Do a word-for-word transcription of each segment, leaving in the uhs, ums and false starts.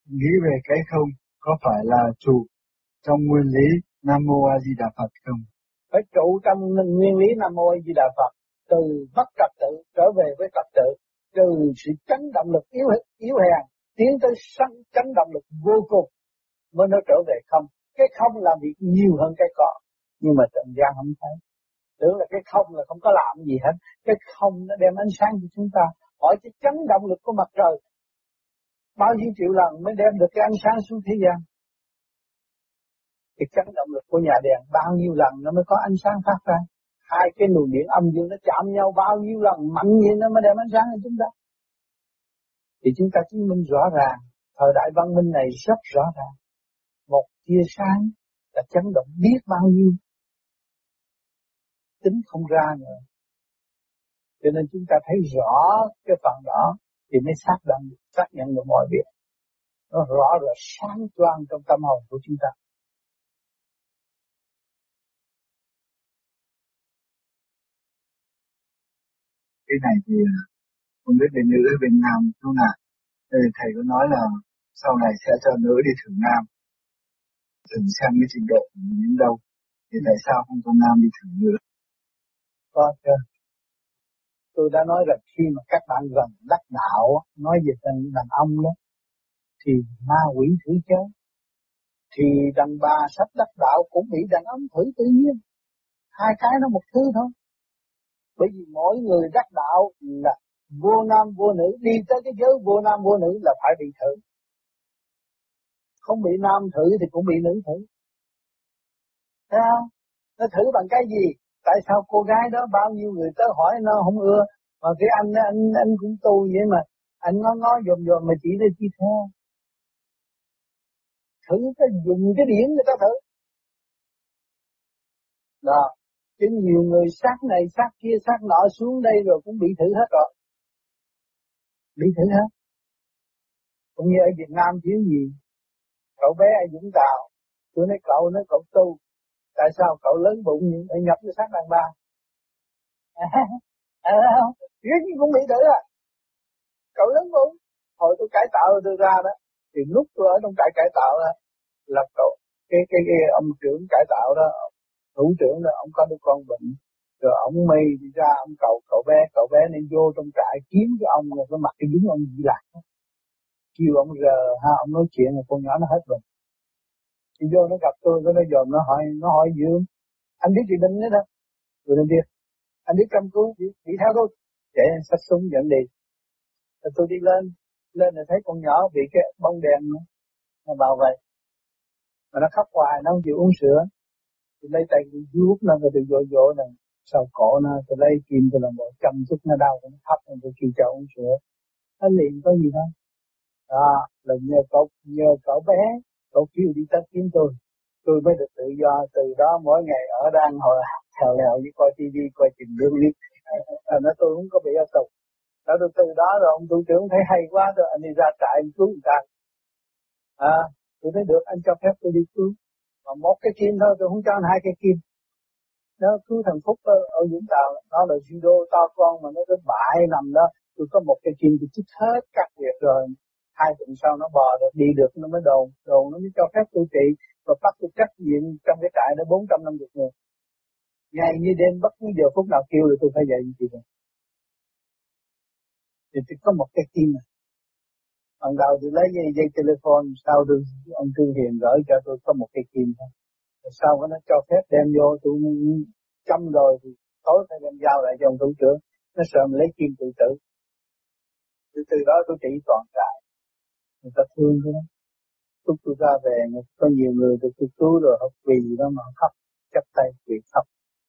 nghĩ về cái không có phải là trụ trong nguyên lý Nam Mô A Di Đà Phật không? Phải trụ trong nguyên lý Nam Mô A Di Đà Phật, từ mất trật tự trở về với trật tự, từ sự chấn động lực yếu yếu hèn tiến tới sanh chấn động lực vô cùng mới nó trở về không. Cái không làm việc nhiều hơn cái có, nhưng mà trần gian không thấy. Tưởng là cái không là không có làm gì hết. Cái không nó đem ánh sáng cho chúng ta. Hỏi cái chấn động lực của mặt trời bao nhiêu triệu lần mới đem được cái ánh sáng xuống thế gian. Cái chấn động lực của nhà đèn bao nhiêu lần nó mới có ánh sáng phát ra. Hai cái luồng điện âm dương nó chạm nhau bao nhiêu lần mạnh như nó mới đem ánh sáng cho chúng ta. Thì chúng ta chứng minh rõ ràng, thời đại văn minh này rất rõ ràng. Một tia sáng là chấn động biết bao nhiêu, tính không ra nữa. Cho nên chúng ta thấy rõ cái phần đó thì mới xác định, xác nhận được mọi việc. Nó rõ rồi sáng choang trong tâm hồn của chúng ta. Cái này thì không biết bên nữ bên nam không nào. Thầy có nói là sau này sẽ cho nữ đi thử nam, thử xem cái trình độ đến đâu. Thì tại sao không cho nam đi thử nữa? Có chứ. Tôi đã nói rằng khi mà các bạn gần đắc đạo, nói về đàn, đàn ông đó, thì ma quỷ thử chơi. Thì đàn bà sắp đắc đạo cũng bị đàn ông thử tự nhiên. Hai cái nó một thứ thôi. Bởi vì mỗi người đắc đạo là vô nam vô nữ, đi tới cái giới vô nam vô nữ là phải bị thử. Không bị nam thử thì cũng bị nữ thử. Thấy không? Nó thử bằng cái gì? Tại sao cô gái đó bao nhiêu người tới hỏi nó không ưa, mà cái anh anh anh cũng tu vậy mà anh ngó ngó dòm dòm mà chỉ để chi theo. Thử cái dùng cái điển người ta thử. Đó. Chứ nhiều người sát này sát kia sát nọ xuống đây rồi cũng bị thử hết rồi. Bị thử hết. Cũng như ở Việt Nam thiếu gì. Cậu bé ở Vũng Tàu, tôi nói cậu nói cậu tu. Tại sao cậu lớn bụng nhưng phải nhập với sát đàn bà? À, à, không, riết cũng bị thử à. Cậu lớn bụng, hồi tôi cải tạo tôi ra đó, thì lúc tôi ở trong trại cải tạo đó, là cậu, cái, cái, cái ông trưởng cải tạo đó, thủ trưởng đó, ông có đứa con bệnh, rồi ông mây đi ra, ông cậu cậu bé, cậu bé nên vô trong trại kiếm cái ông, rồi cái mặt cái dính ông gì lạc. Kêu ông giờ, ha, ông nói chuyện, rồi con nhỏ nó hết bệnh. Thì vô nó gặp tôi, nó dòm nó hỏi, nó hỏi Dương, anh biết gì bệnh nữa đó? Tôi nên biết. Anh biết cầm cứu, đi, đi theo tôi. Để anh xách súng dẫn đi. Rồi tôi đi lên, lên là thấy con nhỏ bị cái bông đèn nó, nó bảo vệ. Mà nó khóc hoài, nó không chịu uống sữa. Tôi lấy tay vuốt nó, rồi tôi vỗ vỗ này, sau cổ nó, tôi lấy kim tôi làm bộ chăm chút nó đau, nó thấp, tôi kêu cho uống sữa. Nó liền có gì đâu. Đó, là nhờ cậu, nhờ cậu bé, cậu kêu đi tới kiếm tôi. Tôi mới được tự do, từ đó mỗi ngày ở đang hồi thèo lèo với coi tivi, coi trình đương liếc. À, nói tôi không có bị áp tục. Đó từ từ đó rồi ông thủ trưởng thấy hay quá rồi anh đi ra trại anh cứu người ta. À, tôi thấy được anh cho phép tôi đi cứu. Mà một cái kim thôi tôi không cho anh hai cái kim. Đó cứu thằng Phúc ở, ở Vũng Tàu, nó là judo to con mà nó cứ bại nằm đó. Tôi có một cái kim tôi chích hết các việc rồi. Hai tuần sau nó bò được, đi được nó mới đồn, đồn nó mới cho phép tôi trị. Và bắt tôi trách nhiệm trong cái trại đó bốn trăm năm mươi người. Ngày như đêm bất cứ giờ phút nào kêu là tôi phải dậy như vậy. Thì tôi có một cái kim này. Ban đầu tôi lấy dây, dây telephone, sau tôi, ông Trương Hiền gửi cho tôi có một cái kim thôi. Rồi sau đó nó cho phép đem vô, tôi chăm rồi thì tối phải đem giao lại cho ông thủ trưởng. Nó sợ mình lấy kim tự tử. Từ từ đó tôi trị toàn trại. Người ta thương tôi đó. Lúc tôi ra về, có nhiều người được tôi cứu rồi học vì đó mà khóc, chắp tay quỳ khóc.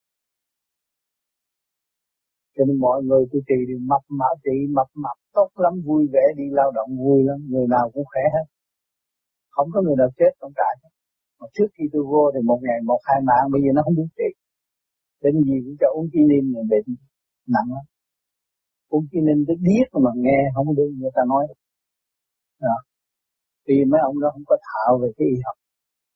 Cho nên mọi người tôi trị thì mập mạp trị mập mập tốt lắm, vui vẻ đi lao động vui lắm, người nào cũng khỏe hết. Không có người nào chết trong trại hết. Mà trước khi tôi vô thì một ngày một hai mạng, bây giờ nó không biết trị. Đến gì cũng cho uống quinin người bệnh nặng lắm. Uống quinin tôi biết mà nghe không được người ta nói. Đó. Vì mấy ông đó không có thạo về cái y học.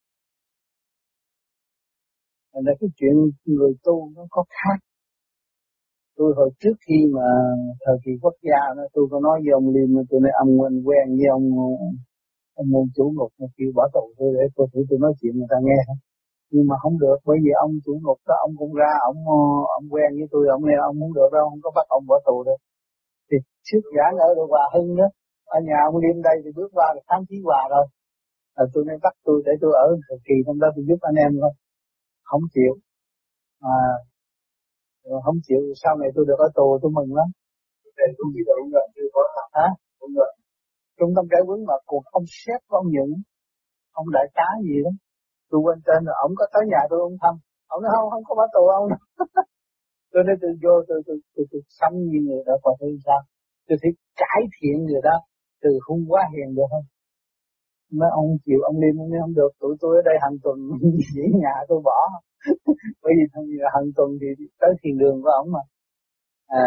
Nên là cái chuyện người tu nó có khác. Tôi hồi trước khi mà thời kỳ quốc gia đó, tôi có nói với ông Liêm, tôi nói ông quen quen với ông Ông môn chủ ngục mà kêu bỏ tù tôi để tôi thử tôi nói chuyện người ta nghe không? Nhưng mà không được, bởi vì ông chủ ngục đó ông cũng ra, ông ông quen với tôi, ông nghe ông không được đâu, không có bắt ông bỏ tù được. Thì trước giảng ở đội Hòa Hưng đó, ở nhà ông Liêm đây thì bước qua là khám chí Hòa rồi. À, tôi nên bắt tôi để tôi ở thời kỳ trong đó tôi giúp anh em thôi. Không chịu. À, không chịu, sau này tôi được ở tù tôi mừng lắm. Để tôi đi đâu rồi, chưa có Hả? không rồi. Trung tâm cải huấn mà cuộc ông sếp của ông Những, ông đại tá gì đó. Tôi quên tên rồi, ông có tới nhà tôi ông thăm. Ông nói không, không có bắt tù ông. Tôi nói tôi vô, tôi tôi tôi, tôi xăm như người đó, còn tôi sao? Tôi thấy cải thiện người đó, từ hung quá hiền được không? Mấy ông chịu, ông Liêm ông nói không được, tụi tôi ở đây hàng tuần chỉ nhà tôi bỏ. Bởi vì hàng tuần thì tới thiền đường của ông mà. À,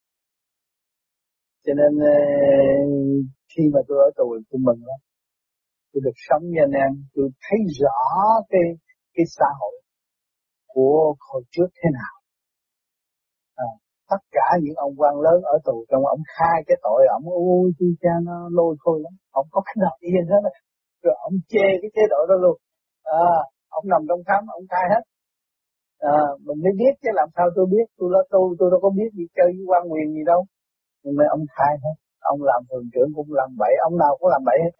cho nên khi mà tôi ở tù tôi mừng lắm. Tôi được sống với anh em, tôi thấy rõ cái cái xã hội của hồi trước thế nào. À, tất cả những ông quan lớn ở tù trong ông khai cái tội ông ôi chi cha nó lôi thôi lắm, ông có cái nào yên hết á, rồi ông chê cái chế độ đó luôn. À, ông nằm trong khám ông khai hết. À, mình mới biết chứ làm sao tôi biết, tôi là tu tôi đâu có biết gì chơi với quan quyền gì đâu, nhưng mà ông khai hết. Ông làm thường trưởng cũng làm bậy, ông nào cũng làm bậy hết.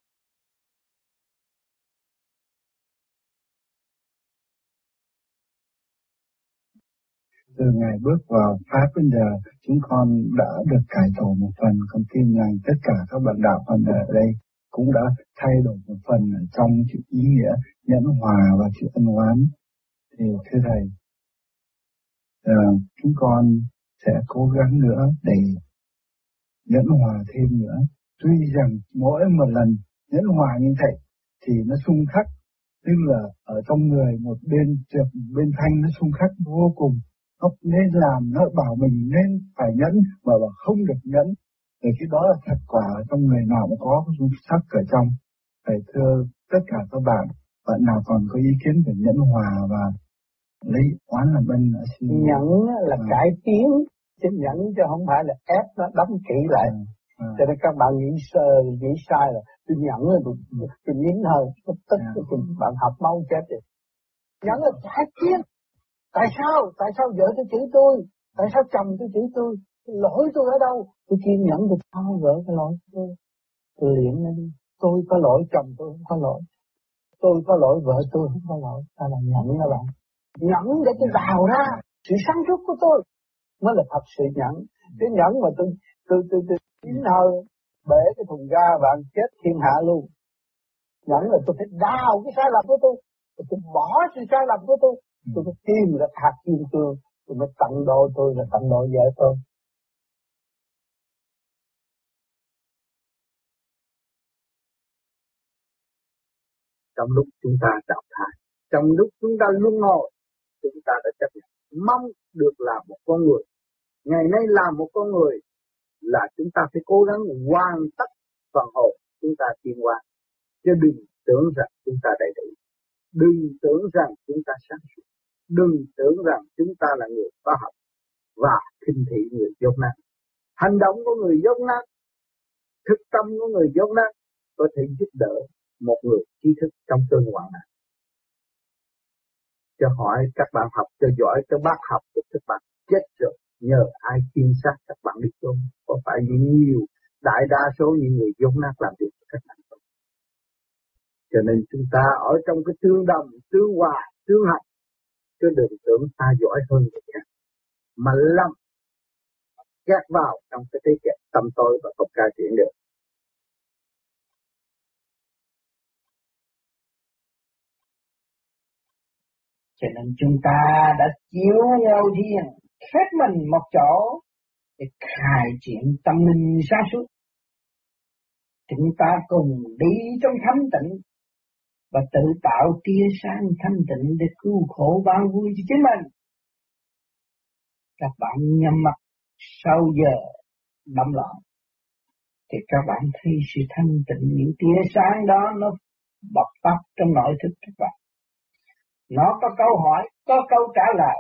Từ ngày bước vào Pháp đến giờ, chúng con đã được cải tổ một phần, con tin rằng tất cả các bạn đạo phần ở đây cũng đã thay đổi một phần ở trong chữ ý nghĩa nhẫn hòa và chữ ân oán. Thì thưa Thầy, uh, chúng con sẽ cố gắng nữa để nhẫn hòa thêm nữa. Tuy rằng mỗi một lần nhẫn hòa như vậy thì nó xung khắc, tức là ở trong người một bên trượt bên thanh nó xung khắc vô cùng. Nó nên làm, nó bảo mình nên phải nhẫn mà bảo không được nhẫn. Thì cái đó là thật quả trong người nào cũng có cái xung sắc ở trong. Thầy thưa tất cả các bạn, bạn nào còn có ý kiến về nhẫn hòa và lấy oán làm ân ở xin. Nhẫn là à. Cải tiến, chứ nhẫn chứ không phải là ép nó đóng kỹ lại. À. À. Cho nên các bạn nghĩ sơ, nghĩ sai là tôi nhẫn rồi tôi, tôi nín hơi, tôi tức à. Tôi, bạn học mau chết rồi. Nhẫn là cải tiến. Tại sao? Tại sao vợ tôi chửi tôi? Tại sao chồng tôi chửi tôi? Lỗi tôi ở đâu? Tôi kiên nhẫn tôi thao gỡ cái lỗi của tôi. Tôi luyện nó đi. Tôi có lỗi, chồng tôi không có lỗi. Tôi có lỗi, vợ tôi không có lỗi. Ta là nhẫn các bạn. Nhẫn để tôi đào ra sự sáng suốt của tôi. Nó là thật sự nhẫn. Cái nhẫn mà tôi tôi tôi tôi nín hơi bể cái thùng ga bạn chết thiên hạ luôn. Nhẫn là tôi phải đào cái sai lầm của tôi. Tôi bỏ sự sai lầm của tôi. Tôi phải tìm ra hạt kim cương. Tôi mới tận độ tôi là tận độ vợ tôi. Trong lúc chúng ta đào thải, trong lúc chúng ta luân hồi, chúng ta đã chấp nhận mong được làm một con người. Ngày nay làm một con người là chúng ta phải cố gắng hoàn tất phần hồn chúng ta tiến hóa, chứ đừng tưởng rằng chúng ta đầy đủ, đừng tưởng rằng chúng ta sáng suốt, đừng tưởng rằng chúng ta là người khoa học và khinh thị người dốt nát. Hành động của người dốt nát, thực tâm của người dốt nát có thể giúp đỡ một người trí thức trong cơn hoạn nạn. Cho hỏi các bạn học cho giỏi, cho bác học thì các bạn chết rồi, nhờ ai tiên sát các bạn đi chôn? Có phải nhiều đại đa số những người dốt nát làm việc của các bạn không? Cho nên chúng ta ở trong cái tương đồng, tương hòa, tương hợp, chứ đừng tưởng ta giỏi hơn người khác, mà lầm gạt vào trong cái thế kẹt tâm tối và không cải thiện được. Cho nên chúng ta đã chiếu nhau riêng, khép mình một chỗ để khai triển tâm linh sáng suốt. Chúng ta cùng đi trong thanh tịnh và tự tạo tia sáng thanh tịnh để cứu khổ ban vui cho chính mình. Các bạn nhắm mắt sau giờ đắm loạn thì các bạn thấy sự thanh tịnh, những tia sáng đó nó bộc phát trong nội thức các bạn. Nó có câu hỏi, có câu trả lời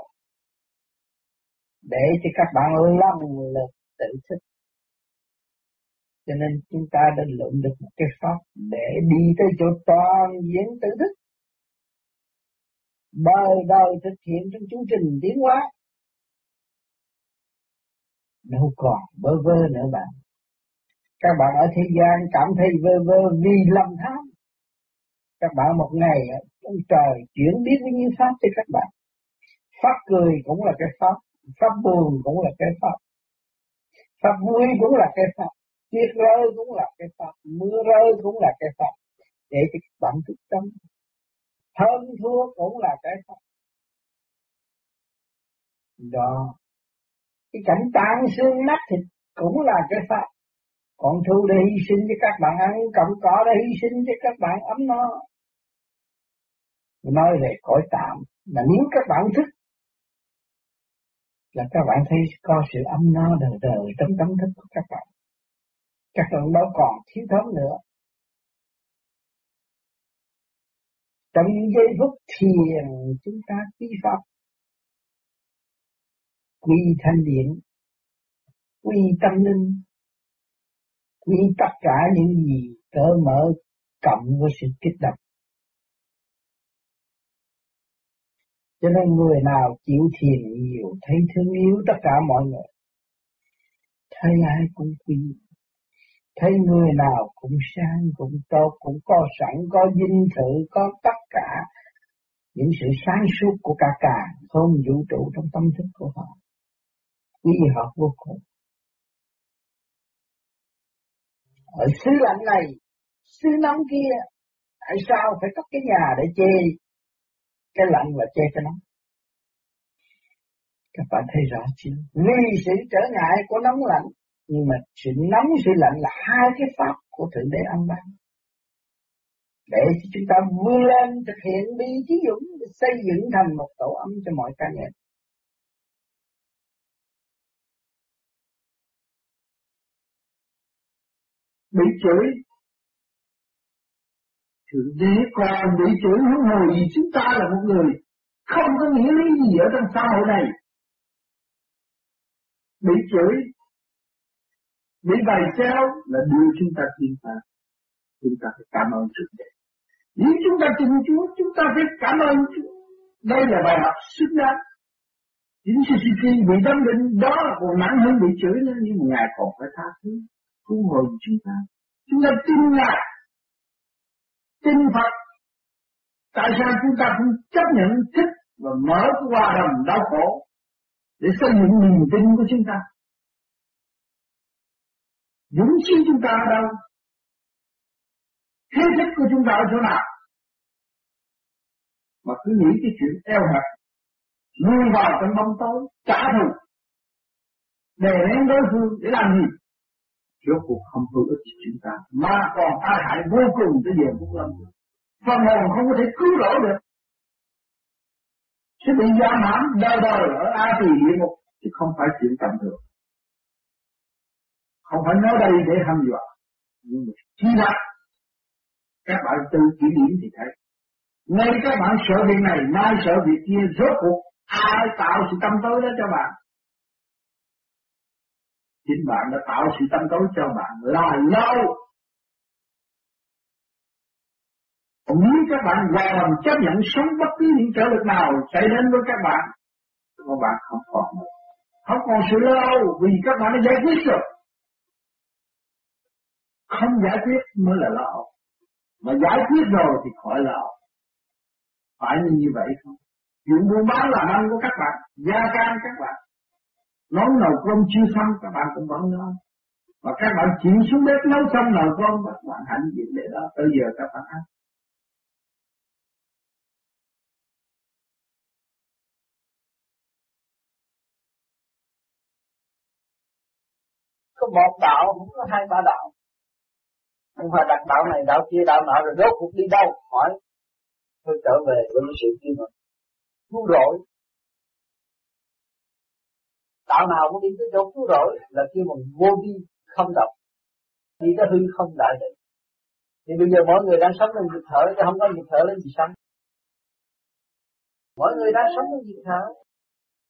để cho các bạn lâm lực tự thức. Cho nên chúng ta đã lượm được một cái pháp để đi tới chỗ toàn diện tự thức. Đời đời thực hiện trong chương trình tiến hóa. Đâu còn vơ vơ nữa bạn. Các bạn ở thế gian cảm thấy vơ vơ vì lầm tham. Các bạn một ngày ông trời chuyển biến với như pháp cho các bạn. Pháp cười cũng là cái pháp, pháp buồn cũng là cái pháp, pháp vui cũng là cái pháp, tuyết rơi cũng là cái pháp, mưa rơi cũng là cái pháp. Để cho các bạn thức tâm. Hơn thua cũng là cái pháp. Đó. Cái cảnh tan xương nát thịt cũng là cái pháp. Còn thu để hy sinh cho các bạn ăn, cộng cỏ để hy sinh cho các bạn ấm no. Nói về cõi tạm, mà nếu các bạn thức là các bạn thấy có sự ấm no đời đời trong tâm thức của các bạn. Các bạn đâu còn thiếu thốn nữa. Trong giây phút thiền chúng ta quy pháp, quy thanh điện, quy tâm linh, quy tất cả những gì cỡ mở cộng với sự kích động. Cho nên người nào chịu thiền nhiều, thấy thương yêu tất cả mọi người, thấy ai cũng quý, thấy người nào cũng sang, cũng tốt, cũng có sẵn, có dinh thự, có tất cả những sự sáng suốt của cả cả không vũ trụ trong tâm thức của họ, quý họ vô cùng. Ở xứ lạnh này, xứ nóng kia, tại sao phải có cái nhà để che cái lạnh và che cái nóng? Các bạn thấy rõ chưa? Vì sự trở ngại của nóng lạnh, nhưng mà sự nóng sự lạnh là hai cái pháp của Thượng Đế ăn ban. Để cho chúng ta vươn lên thực hiện bi chí dũng, xây dựng thành một tổ ấm cho mọi cá nhân. Bị chửi, Thượng Đế còn bị chửi huống hồ gì chúng ta là một người không có nghĩa lý gì ở trong xã hội này. Bị chửi, bị bày treo là đưa chúng ta tiến hóa. Chúng ta phải cảm ơn Thượng Đế. Nếu chúng ta tin Chúa, chúng ta phải cảm ơn Chúa. Đây là bài học xứng đáng. Chính sư sư khi bị đâm định đó là còn nặng hơn bị chửi nữa, nhưng mà Ngài còn phải tha thứ, cứu hồi chúng ta. Chúng ta tin Ngài, tin Phật. Tại sao chúng ta không chấp nhận thích và mở cái hòa đồng đau khổ để xây dựng niềm tin của chúng ta? Dũng khí chúng ta ở đâu? Thế thích của chúng ta ở chỗ nào? Mà cứ nghĩ cái chuyện eo hẹp, nuôi vào trong bóng tối, trả thù, đè nén đối phương để làm gì? Rốt cuộc không hữu ích cho chúng ta, mà còn tai hại vô cùng tới giờ phút lâm. Phần hồn không có thể cứu rỗi được, sẽ bị giam hãm đời đời ở A Tỳ địa ngục, chứ không phải chuyện tầm thường. Không phải nói đây để hăm dọa, nhưng mà chi lắm. Các bạn tự kiểm điểm thì thấy. Ngay các bạn sợ việc này, mai sợ việc kia, rốt cuộc ai tạo sự tâm tối đó cho bạn? Chính bạn đã tạo sự tâm tối cho bạn là lâu. Còn nếu các bạn hòa đồng chấp nhận sống bất cứ những trở lực nào xảy đến với các bạn, các bạn không còn nữa. Không còn sự lâu vì các bạn đã giải quyết rồi. Không giải quyết mới là lo. Mà giải quyết rồi thì khỏi lo. Phải như vậy không? Chuyện buôn bán làm ăn của các bạn, gia can các bạn, nấu nồi cơm chưa xong các bạn cũng vẫn ngon. Và các bạn chịu xuống bếp nấu xong nồi cơm, các bạn hạnh diện để đó, tới giờ các bạn ăn. Có một đạo, không có hai ba đạo. Không phải đặt đạo này, đạo kia, đạo nọ rồi rốt cuộc đi đâu? Hỏi. Tôi trở về với sự kia mà. Cứu rỗi. Đạo nào cũng đi tới chỗ cứu rỗi là kêu bằng vô vi không độc. Đi tới hư không đại định. Thì bây giờ mọi người đang sống trong nhịp thở, chứ không có nhịp thở lên gì sống. Mọi người đang sống trong nhịp thở.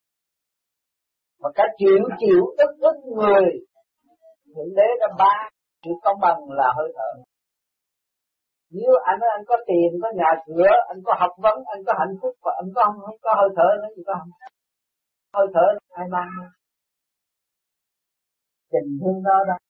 Mà cả triệu triệu ức ức người Thượng Đế đã ban Sự công bằng là hơi thở. Nếu anh nói anh có tiền, có nhà cửa, anh có học vấn, anh có hạnh phúc và anh có không, không có hơi thở nữa thì có không? Hơi thở ai mang đâu. Tình thương đó đó.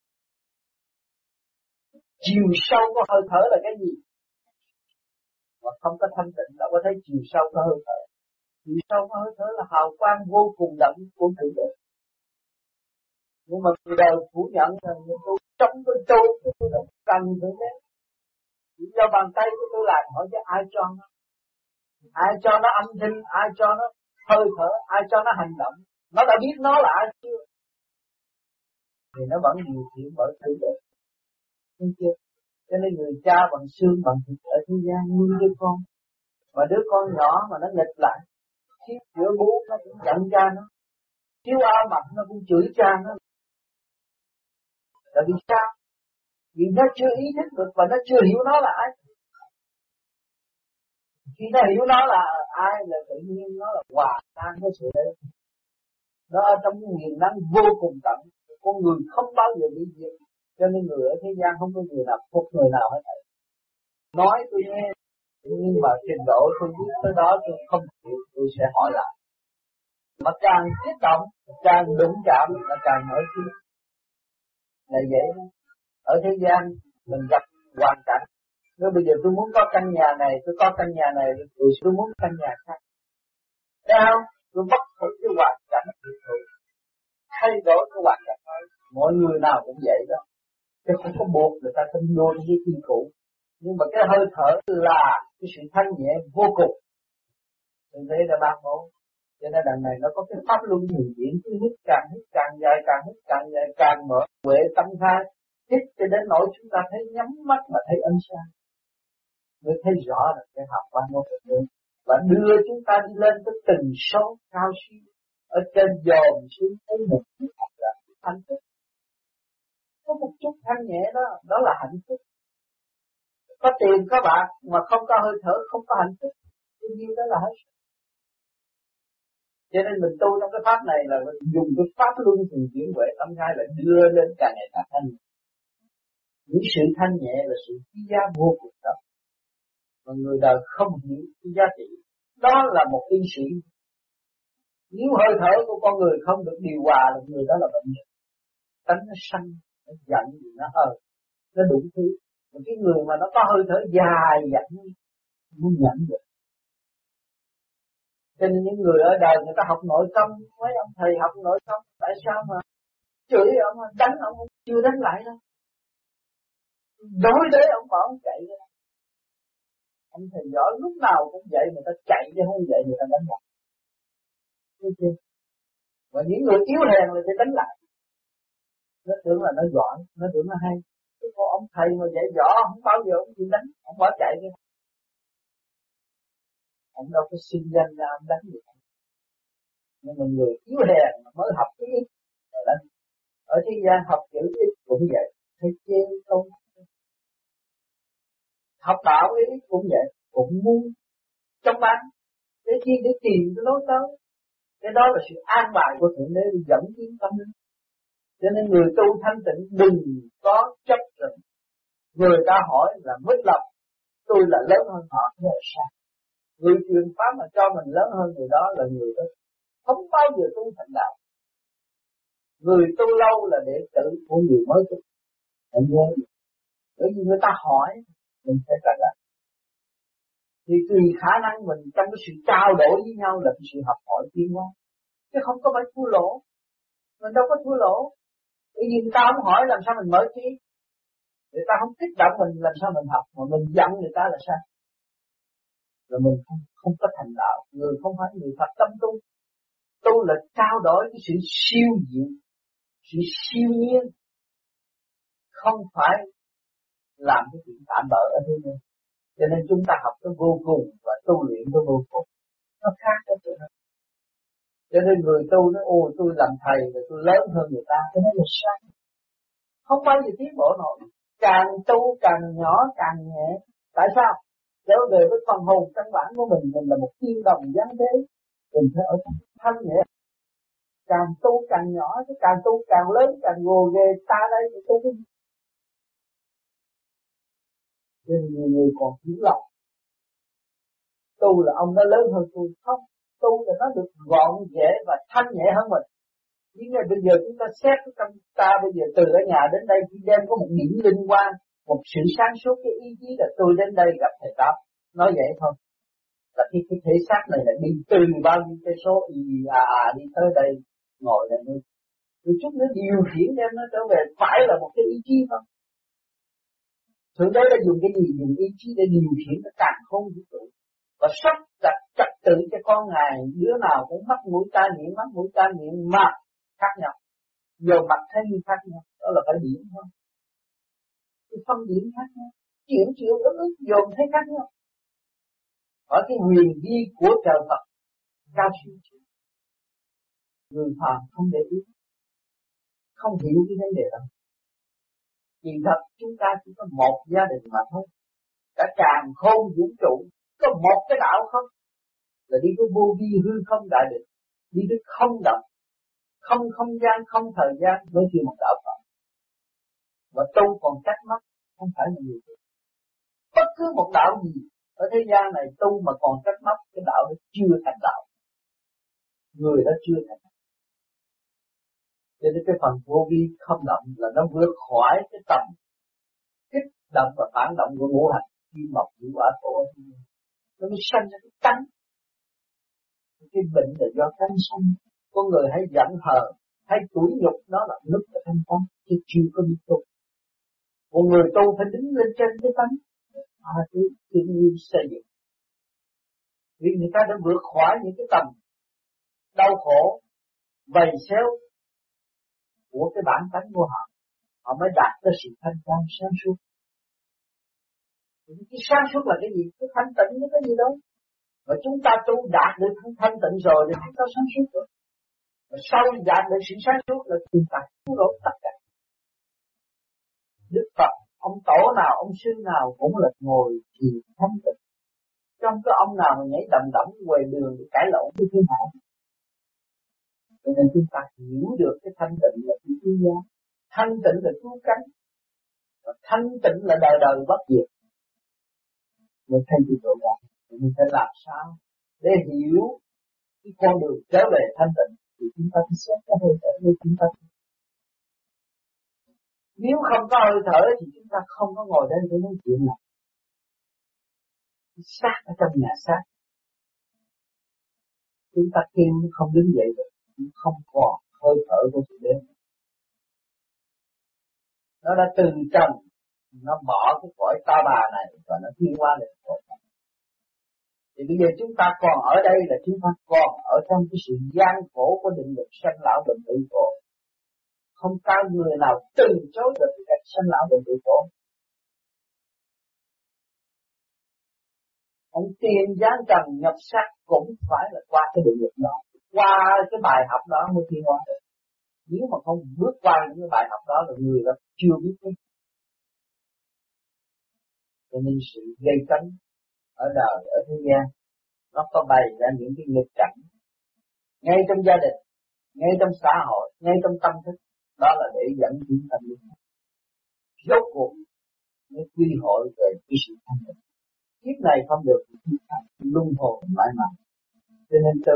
Chiều sâu của hơi thở là cái gì? Mà không có thanh tịnh đâu có thấy chiều sâu của hơi thở. Chiều sâu của hơi thở là hào quang vô cùng đậm của Thượng Đế. Nhưng mà người đời phủ nhận là tôi chống tôi tôi tôi là cần Thượng Đế. Chỉ do bàn tay của tôi làm, hỏi cho ai cho nó? Ai cho nó âm thanh, ai cho nó hơi thở, ai cho nó hành động? Nó đã biết nó là ai chưa? Thì nó vẫn điều khiển bởi Thượng Đế. Thấy chưa? Cho nên người cha bằng xương bằng thịt ở thế gian nuôi đứa con. Mà đứa con nhỏ mà nó nghịch lại, thiếu giữa bố nó cũng giận cha nó, thiếu áo mặc nó cũng chửi cha nó. Là vì sao? Vì nó chưa ý thức được và nó chưa hiểu nó là ai. Khi nó hiểu nó là ai là tự nhiên nó là hòa tan với sự đấy. Nó ở trong miền nắng vô cùng tận. Con người không bao giờ bị diệt. Cho nên người ở thế gian không có người nào phục người nào hết thảy. Nói tôi nghe, nhưng mà trình độ tôi biết tới đó tôi không chịu, tôi sẽ hỏi lại. Mà càng kích động, càng đụng chạm là càng nổi tiếng. Là vậy đó. Ở thế gian mình gặp hoàn cảnh. Nếu bây giờ tôi muốn có căn nhà này, tôi có căn nhà này, rồi tôi muốn căn nhà khác. Sao? Tôi bắt phải cái hoàn cảnh thực thụ. Thay đổi cái hoàn cảnh ấy. Mọi người nào cũng vậy đó. Chứ không có buộc người ta tin vô những cái quy củ. Nhưng mà cái hơi thở là cái sự thanh nhẹ vô cùng. Thực tế đã ban bố. Cho nên đằng này nó có cái pháp luân thường diễn. Cứ hít càng hít càng dài, càng hít càng dài, càng mở huệ tâm khai. Hít cho đến nỗi chúng ta thấy nhắm mắt mà thấy ánh sáng. Mới thấy rõ là cái học quan của Phật. Và đưa chúng ta đi lên tới từng số cao siêu. Ở trên dồn xuống thấy một chút là hạnh phúc. Có một chút thanh nhẹ đó, đó là hạnh phúc. Có tiền, có bạc mà không có hơi thở, không có hạnh phúc. Tuy nhiên đó là hết. Cho nên mình tu trong cái pháp này là mình dùng cái pháp luân thường chuyển huệ tâm khai là đưa lên càng ngày càng thanh. Những sự thanh nhẹ là sự quý giá vô cùng đó. Mà người đời không hiểu cái giá trị. Đó là một y sĩ. Nếu hơi thở của con người không được điều hòa là người đó là bệnh nhân. Tánh nó sanh, nó giận gì nó hơi, nó đủ thứ. Mà cái người mà nó có hơi thở dài dặn muốn nhận được. Cho nên những người ở đời người ta học nội công, mấy ông thầy học nội công, tại sao mà chửi ông, đánh ông, chưa đánh lại đâu. Đối đấy ông bảo ông chạy ra. Ông thầy giỏi lúc nào cũng vậy, người ta chạy chứ không vậy người ta đánh lại. Thấy chưa? Và những người yếu hèn là sẽ đánh lại. Nó tưởng là nó giỏi, nó tưởng nó hay. Chứ còn ông thầy mà dạy võ không bao giờ ông chịu đánh, ông bỏ chạy đi. Ông đâu có sinh danh ra ông đánh được. Nhưng mà người yếu hèn mới học cái ít là đánh. Ở thế gian học chữ ít cũng vậy, thấy chê không. Học đạo ít cũng vậy, cũng muốn trong bán. Để chi để tìm cái lối tới. Cái đó là sự an bài của Thượng Đế dẫn tiến tâm linh. Cho nên người tu thanh tịnh đừng có chấp nhận. Người ta hỏi là mất lòng, tôi là lớn hơn họ, thế là sao? Người truyền pháp mà cho mình lớn hơn người đó là người đó không bao giờ tu thành đạo. Người tu lâu là đệ tử của người mới tu. Anh nhớ, bởi vì người ta hỏi mình sẽ trả lời. Thì tùy khả năng mình trong cái sự trao đổi với nhau là cái sự học hỏi tiến hóa, chứ không có phải thua lỗ. Mình đâu có thua lỗ. Bởi vì người ta không hỏi làm sao mình mở trí. Người ta không kích động mình làm sao mình học. Mà mình giận người ta là sao? Là mình không, không có thành đạo. Người không phải người Phật tâm tu. Tu là trao đổi cái sự siêu diệu, sự siêu nhiên. Không phải làm cái chuyện tạm bỡ ở thế này. Cho nên chúng ta học cái vô cùng và tu luyện cái vô cùng. Nó khác cái chuyện đó. Cho nên người tu nói ôi tôi làm thầy rồi tôi lớn hơn người ta. Thế nó là sai. Không bao giờ tiến bộ nổi. Càng tu càng nhỏ càng nhẹ. Tại sao? Trở về với phần hồn căn bản của mình. Mình là một tiên đồng giáng thế. Mình phải ở trong thanh nhẹ. Càng tu càng nhỏ, chứ càng tu càng lớn, càng gồ ghề ta đây thì tu cái gì? Nên nhiều người còn hiểu lầm. Tu là ông đã lớn hơn tôi. Không, tu là nó được gọn dễ và thanh nhẹ hơn mình. Nhưng mà bây giờ chúng ta xét cái tâm ta bây giờ từ ở nhà đến đây chỉ đem có một điểm linh quan, một sự sáng suốt, cái ý chí là tôi đến đây gặp thầy Tám. Nói vậy thôi. Là khi cái thể xác này là đi từ bao nhiêu cây số y à, à đi tới đây ngồi đây nữa. Rồi chút nữa điều khiển đem nó trở về phải là một cái ý chí không? Thượng đế đã dùng cái gì? Dùng ý chí để điều khiển nó càng không vũ trụ. Và sắp đặt trật tự cho con Ngài, đứa nào cũng mắt mũi tai miệng, mắt mũi tai miệng mà khác nhau. Giờ mặt thấy như khác nhau, đó là phải điểm thôi. Cái phân điểm khác nhau, chuyển chuyển ức ức dồn thấy khác nhau. Ở cái huyền vi của trời Phật cao siêu chứ. Người phàm không để ý, không hiểu cái vấn đề đó. Vì thật chúng ta chỉ có một gia đình mà thôi. Cả càn khôn vũ trụ có một cái đạo không, là đi với vô vi hư không đại định, đi với không động, không không gian, không thời gian, mới chỉ một đạo Phật. Và tu còn trách móc, không phải là người tu. Bất cứ một đạo gì ở thế gian này tu mà còn trách móc, cái đạo đó chưa thành đạo, người đó chưa thành. Cho nên cái phần vô vi không động là nó vượt khỏi cái tầm kích động và phản động của ngũ hành kim mộc thủy hỏa thổ, nó mới sanh ra cái tánh. Cái bệnh là do tánh sanh. Con người hay giận hờn, hay tủi nhục, nó là nứt ở trong tâm, chứ chưa có biết tu. Một người tu phải đứng lên trên cái tánh, à, cái thiên nhiên xây dựng. Vì người ta đã vượt khỏi những cái tầm đau khổ, vầy xéo của cái bản tánh của họ, họ mới đạt tới sự thanh quan sáng suốt. Cái sáng suốt là cái gì? Cái thanh tịnh nó cái gì đâu. Và chúng ta tu đạt được thanh, thanh tịnh rồi thì chúng ta sáng suốt rồi. Và sau đạt được sự sáng suốt là chúng ta cứu rỗi tất cả. Đức Phật, ông tổ nào, ông sư nào cũng là ngồi thiền thanh tịnh. Trong cái ông nào mà nhảy đầm đẫm quầy đường thì cãi lộn với thiên hạ. Cho nên chúng ta hiểu được cái thanh tịnh là cái quý giá. Thanh tịnh là cứu cánh. Và thanh tịnh là đời đời bất diệt. Mình thấy cái chỗ đó, mình phải làm sao để hiểu cái con đường trở về thanh tịnh thì chúng ta phải xét cái hơi thở của chúng ta. Nếu không có hơi thở thì chúng ta không có ngồi đây để nói chuyện nào. Sát ở trong nhà sát, chúng ta kêu không đứng dậy được, không còn hơi thở của sự đêm. Nó đã từ trần, nó bỏ cái cõi ta bà này và nó tiến qua được cõi này. Thì bây giờ chúng ta còn ở đây là chúng ta còn ở trong cái sự gian khổ của định lực sanh lão bệnh tử khổ. Không có người nào từ chối được cái cách sanh lão bệnh tử khổ. Ông tiên giáng trần nhập sắc cũng phải là qua cái định lực đó, qua cái bài học đó mới tiến hóa được. Nếu mà không bước qua những cái bài học đó là người đó chưa biết cái. Cho nên sự gây cấn ở đời, ở thế gian, nó có bày ra những cái nghịch cảnh ngay trong gia đình, ngay trong xã hội, ngay trong tâm thức. Đó là để dẫn chúng ta đi. Rốt cuộc mới quy hội về cái sự thanh tịnh. Kiếp này không được thì chúng ta luân hồi mãi mãi. Cho nên từ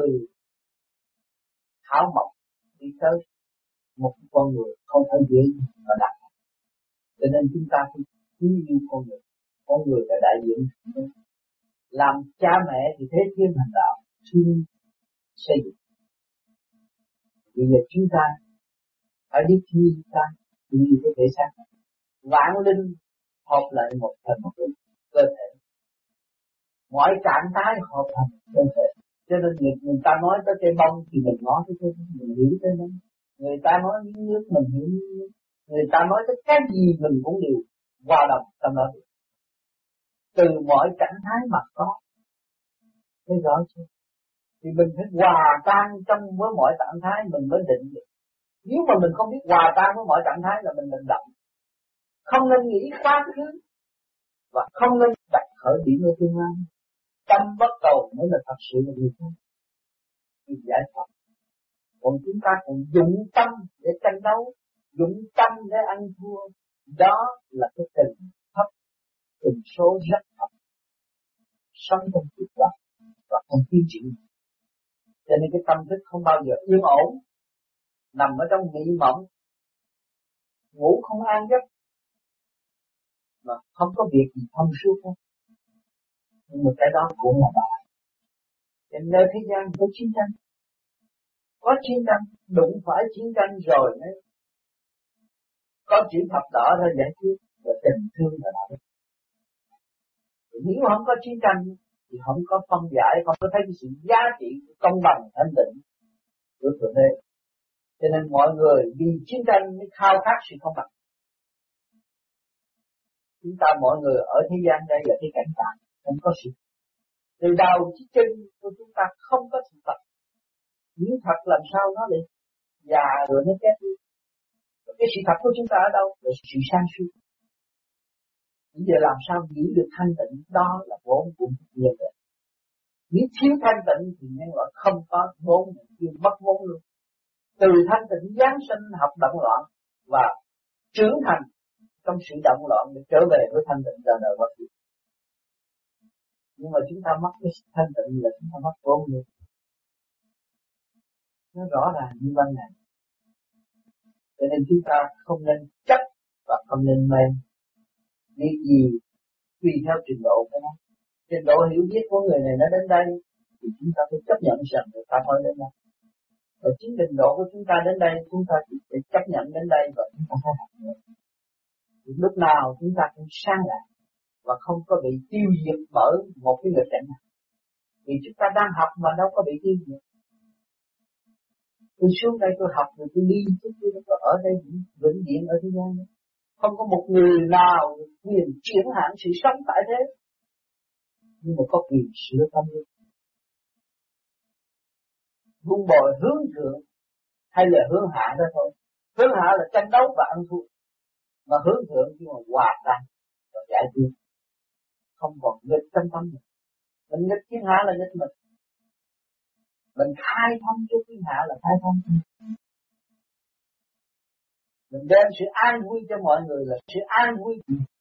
thảo mộc đi tới một con người không thể dễ mà đạt. Cho nên chúng ta phải quý yêu con người. Con người là đại diện. Làm cha mẹ thì thế thiên hành đạo, thương xây dựng. Bây giờ chúng ta phải biết thương ta, thương cái thể xác. Vạn linh hợp lại một thành một cái cơ thể. Mọi trạng thái hợp thành cơ thể. Cho nên người, người ta nói tới cây bông thì mình nói tới cây bông, mình hiểu tới nó. Người ta nói miếng nước mình hiểu miếng nước. Người ta nói tới cái gì mình cũng đều hòa đồng trong đó. Từ mọi trạng thái mà có. Thấy rõ chưa? Thì mình phải hòa tan trong với mọi trạng thái mình mới định được. Nếu mà mình không biết hòa tan với mọi trạng thái là mình định động. Không nên nghĩ quá khứ và không nên đặt khởi điểm ở tương lai. Tâm bất cầu mới là thật sự là người tu. Thì giải thoát. Còn chúng ta còn dụng tâm để tranh đấu, dụng tâm để ăn thua, đó là cái tình thấp, tần số rất thấp, sống trong tuyệt vọng và không tiến triển. Cho nên cái tâm thức không bao giờ yên ổn, nằm ở trong mị mộng, ngủ không an giấc, mà không có việc gì thông suốt hết. Nhưng mà cái đó cũng là bại. Cho nên nơi thế gian có chiến tranh, có chiến tranh, đụng phải chiến tranh rồi mới có chữ thập đỏ ra giải quyết, và tình thương là đạo đức. Nếu không có chiến tranh thì không có phân giải, không có thấy cái sự giá trị công bằng thanh định của Thượng Đế. Cho nên mọi người vì chiến tranh mới khao khát sự công bằng. Chúng ta mọi người ở thế gian đây là cái cảnh tạm, không có sự. Từ đầu chí chân của chúng ta không có sự thật. Nếu thật làm sao nó lại già rồi nó chết đi. Cái sự thật của chúng ta ở đâu? Là sự sáng suốt. Bây giờ làm sao giữ được thanh tịnh, đó là vốn của nhân loại. Nếu thiếu thanh tịnh thì nhân loại không có vốn, thì mất vốn luôn. Từ thanh tịnh giáng sinh học động loạn và trưởng thành trong sự động loạn để trở về với thanh tịnh ra đời bất diệt. Nhưng mà chúng ta mất cái thanh tịnh là chúng ta mất vốn luôn. Nó rõ ràng như ban ngày. Cho nên chúng ta không nên chấp và không nên mê. Việc gì tùy theo trình độ của nó. Trình độ hiểu biết của người này nó đến đây thì chúng ta phải chấp nhận rằng người ta mới đến đây. Và chính trình độ của chúng ta đến đây, chúng ta chỉ phải chấp nhận đến đây và chúng ta phải học nữa. Lúc nào chúng ta cũng sang lại và không có bị tiêu diệt bởi một cái nghịch cảnh nào. Vì chúng ta đang học mà đâu có bị tiêu diệt. Tôi xuống đây tôi học rồi tôi đi, chứ tôi không có ở đây vĩnh viễn ở thế gian nữa. Không có một người nào quyền chuyển hạn sự sống tại thế, nhưng mà có quyền sửa tâm linh. Vun bồi hướng thượng hay là hướng hạ đó thôi. Hướng hạ là tranh đấu và ăn thua, mà hướng thượng chỉ là hòa tan và giải quyết. Không còn nghịch trong tâm mình. Mình nghịch thiên hạ là nghịch mình. Mình khai thông cho thiên hạ là khai thông. Mình đem sự an vui cho mọi người là sự an vui.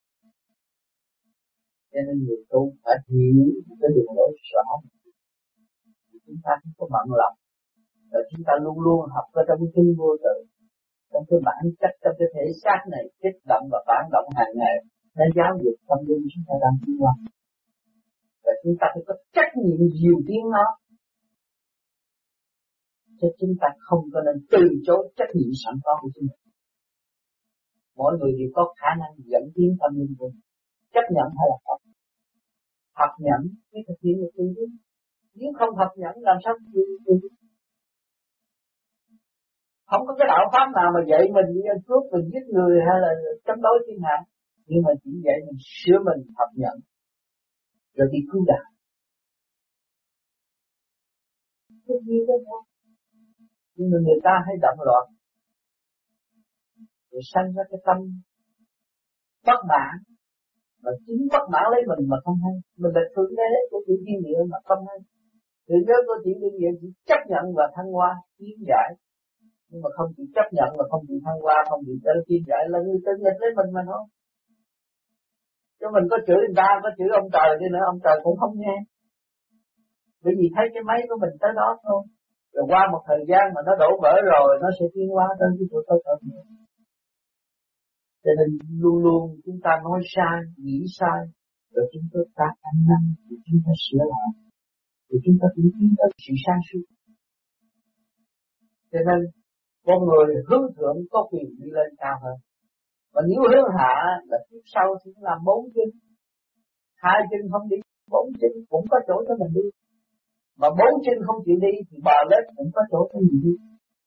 Cho nên người tu phải hiểu cái đường lối rõ. Chúng ta không có bận lòng. Và chúng ta luôn luôn học ở trong cái kinh vô tự. Trong cái bản chất, trong cái thể xác này kích động và phản động hàng ngày. Nó giáo dục tâm linh chúng ta đang tiến hóa. Và chúng ta phải có trách nhiệm nhiều tiếng nó. Chứ chúng ta không có nên từ chối trách nhiệm sẵn có của chúng ta. Mỗi người đều có khả năng dẫn tiến tâm linh của mình. Chấp nhận hay là không? Học nhận mới thực hiện được tư duy. Nếu không học nhận làm sao tư duy? Không có cái đạo pháp nào mà dạy mình đi ăn cướp, mình giết người hay là chống đối thiên hạ. Nhưng mà chỉ dạy mình sửa mình học nhận. Rồi đi cứu đạo. Cái gì đó thôi. Nhưng mà người ta hay động loạn. Rồi sanh ra cái tâm bất mãn. Mà chính bất mãn lấy mình mà không hay. Mình là thượng đế của chữ thiên địa mà không hay. Thượng đế của chữ thiên địa chỉ chấp nhận và thăng hoa, tiến giải. Nhưng mà không chỉ chấp nhận và không chỉ thăng hoa, không chỉ tới tiến giải là người tự nghịch lấy mình mà thôi. Cho mình có chửi người ta, có chửi ông trời đi nữa, ông trời cũng không nghe. Bởi vì thấy cái máy của mình tới đó thôi. Rồi qua một thời gian mà nó đổ vỡ rồi, nó sẽ tiến hóa tới cái chỗ tốt hơn. Cho nên luôn luôn chúng ta nói sai, nghĩ sai, rồi chúng ta tác ăn năn, rồi chúng ta sửa lại, rồi chúng ta tiến tiến tới sự sáng suốt. Cho nên con người hướng thượng có quyền đi lên cao hơn. Và nếu hướng hạ là tiếp sau thì làm bốn chân. Hai chân không đi, bốn chân cũng có chỗ cho mình đi. Mà bốn chân không chịu đi thì bò lên cũng có chỗ cho mình đi.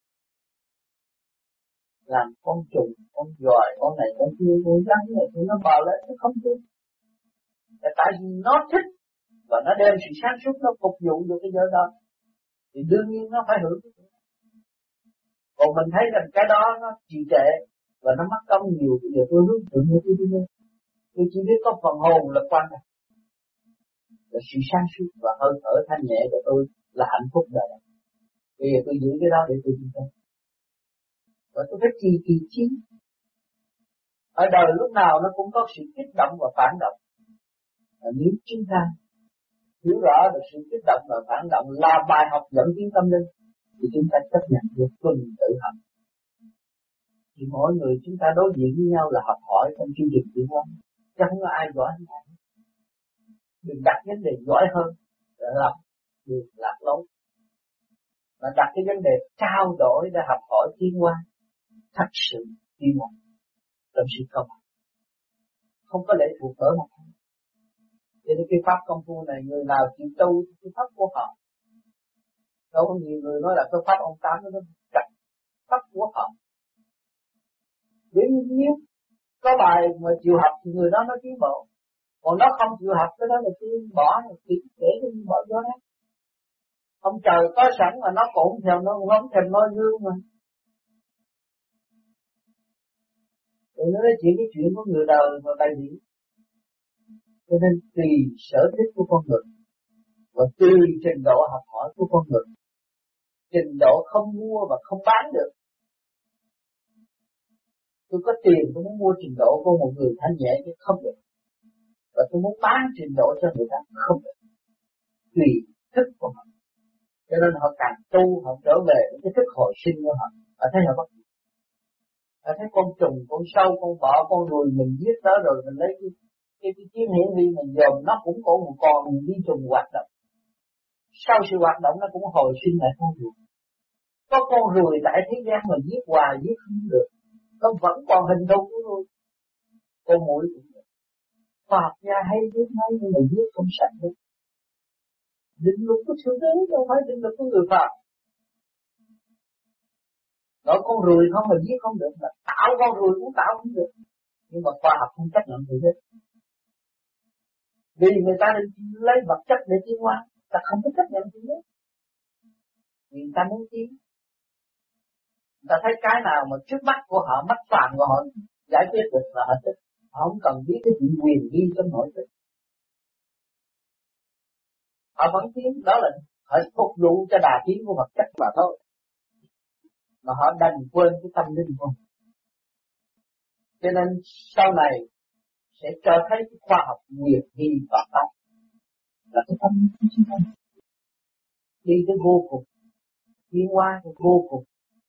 Làm con trùng, con giòi, con này, con kia, con rắn này thì nó bò lên, nó không đi. Là tại vì nó thích và nó đem sự sáng suốt nó phục vụ được cái giờ đó. Thì đương nhiên nó phải hưởng. Còn mình thấy rằng cái đó nó trì trệ và nó mất công nhiều, bây giờ tôi hướng thượng như tôi đi lên. Tôi chỉ biết có phần hồn là quan trọng. Là sự sáng suốt và hơi thở thanh nhẹ của tôi là hạnh phúc đời. Bây giờ tôi giữ cái đó để tôi đi lên. Và tôi phải trì trì chiến. Ở đời lúc nào nó cũng có sự kích động và phản động. nếu chúng ta hiểu rõ được sự kích động và phản động là bài học dẫn tiến tâm linh thì chúng ta chấp nhận được tuần tự hành. Thì mỗi người chúng ta đối diện với nhau là học hỏi trong chương trình tiến hóa, chứ không có ai giỏi hơn ai. Đừng đặt vấn đề giỏi hơn để làm được lạc lối, mà đặt cái vấn đề trao đổi để học hỏi tiến hóa, thật sự tiến hóa trong sự công bằng, không có lệ thuộc ở một. Cho nên cái pháp công phu này người nào chịu tu cái pháp của họ. Đâu có nhiều người nói là cái pháp ông Tám nó chặt pháp của họ. Nếu như có bài mà chịu học thì người đó nó tiến bộ. Còn nó không chịu học cái đó là cứ bỏ, chỉ để cho bỏ vô đó. Ông trời có sẵn mà nó cũng thèm nó không thèm nói gương mà. Rồi nó nói chuyện cái chuyện của người đời và bài điển. Cho nên tùy sở thích của con người và tùy trình độ học hỏi của con người. Trình độ không mua và không bán được. Tôi có tiền tôi muốn mua trình độ của một người thanh nhẹ chứ không được. Và tôi muốn bán trình độ cho người ta không được. Tùy thức của họ. Cho nên họ càng tu họ trở về cái thức hồi sinh của họ. Họ thấy họ bất kỳ. Họ thấy con trùng, con sâu, con bọ, con ruồi mình giết đó rồi mình lấy cái cái cái chiến hiển vi mình dòm nó cũng có một con vi trùng hoạt động. Sau sự hoạt động nó cũng hồi sinh lại con ruồi. Có con ruồi tại thế gian mà giết hoài giết không được. Nó vẫn còn hình thù của ruồi. Con muỗi cũng được. Khoa học gia hay giết mấy nhưng mà giết không sạch được. Định luật của Thượng Đế đâu phải định luật của người Phật. Nói con ruồi không mà giết không được, mà tạo con ruồi cũng tạo không được. Nhưng mà khoa học không chấp nhận gì hết. Vì người ta lấy vật chất để tiến hóa, ta không có chấp nhận gì hết. Vì người ta muốn tiến. Người ta thấy cái nào mà trước mắt của họ, mắt phàm của họ giải quyết được là họ thích. Họ không cần biết cái chuyện quyền vi trong nội thức. Họ vẫn tiến, đó là họ phục vụ cho đà tiến của vật chất mà thôi. Mà họ đành quên cái tâm linh của họ. Cho nên sau này sẽ cho thấy cái khoa học quyền vi và pháp là cái tâm linh của chúng ta. Đi tới vô cùng, tiến hóa tới vô cùng.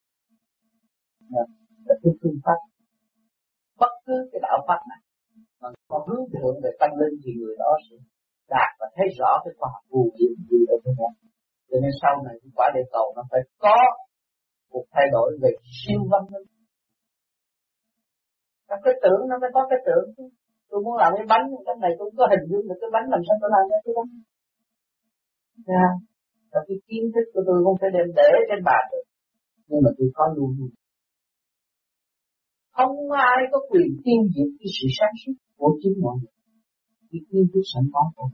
Là cái phương pháp. Bất cứ cái đạo pháp này mà có hướng thượng về tâm linh thì người đó sẽ đạt và thấy rõ cái khoa học vô diệu gì ở bên ngoài. Cho nên sau này cái quả địa cầu nó phải có một thay đổi về siêu văn minh. Trong cái tưởng nó mới có cái tưởng. Tôi muốn làm cái bánh, cái này tôi có hình dung được cái bánh làm sao tôi làm ra cái bánh. Nha. Và cái kiến thức của tôi không thể đem để trên bàn được. Nhưng mà tôi có luôn luôn. Không ai có quyền tiêu diệt cái sự sáng suốt của chính mọi người. Cái kiến thức sẵn có của.